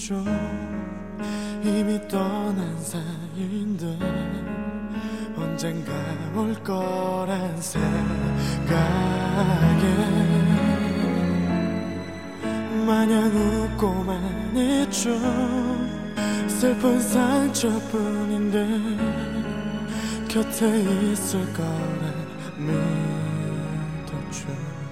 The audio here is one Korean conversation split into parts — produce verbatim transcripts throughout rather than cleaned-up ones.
좀 이미 떠난 사이인데 언젠가 올 거란 생각에 마냥 웃고만 있죠. 슬픈 상처뿐인데 곁에 있을 거라 믿었죠.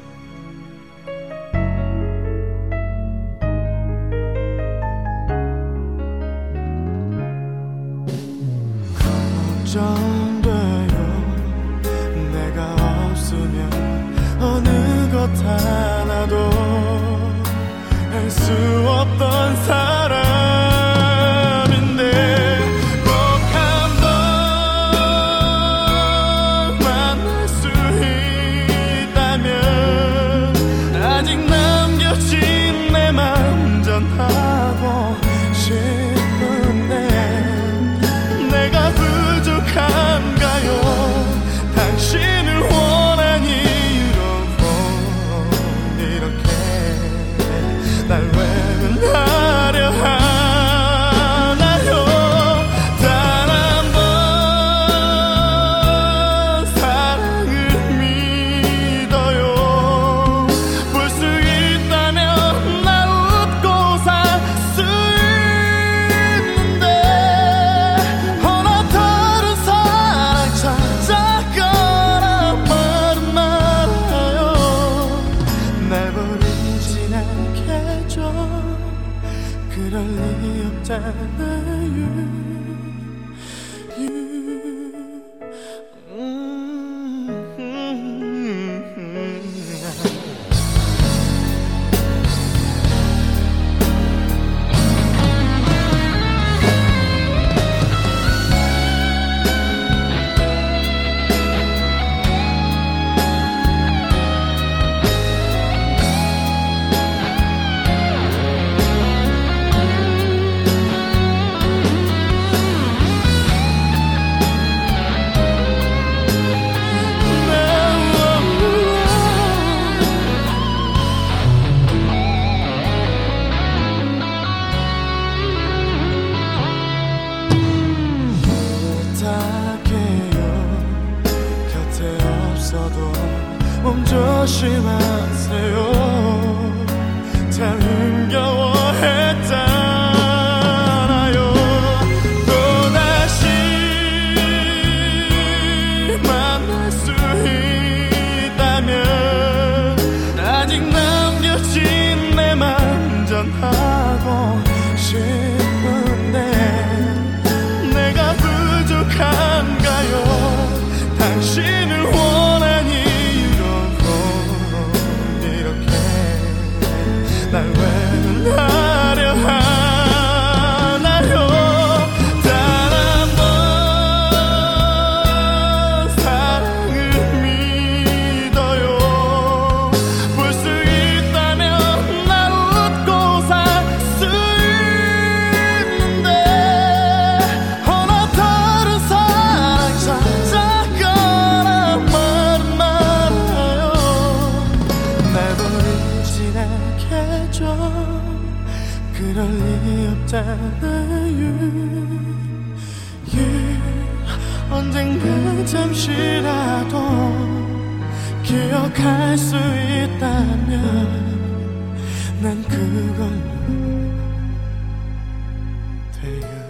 걱정돼요. 내가 없으면 어느 것 하나도 할 수 없던 사람인데 꼭 한 번 만날 수 있다면 아직 남겨진 내 맘 전하고 싶은데 내가 부족한가요? 당신을 원한 이유로 이렇게 날 외면하려 하나요? 단 한 번 사랑을 믿어요. 볼 수 있다면 나 웃고 살 수 있는데 어느 다른 사랑 찾아가라 말은 말아요. 날 버리진 않겠죠. 그럴 리 없잖아요. You. 음, 음, 음. 부탁해요. 곁에 없어도 몸 조심하세요. 참 힘겨워했잖아요. 또다시 만날 수 있다면 아직 남겨진 내 맘 전하고 싶은데 내가 부족한가요? 당신을 원한 이유로 이렇게 날 외면하려 하나요? 단 한 번 사랑을 믿어요. 볼 수 있다면 나 웃고 살 수 있는데 어느 다른 사랑 찾아가라 말은 말아요. 날 버리진 않겠죠. 그럴 리 없잖아요. You. 언젠가 잠시라도 기억할 수 있다면 난 그걸로 돼요.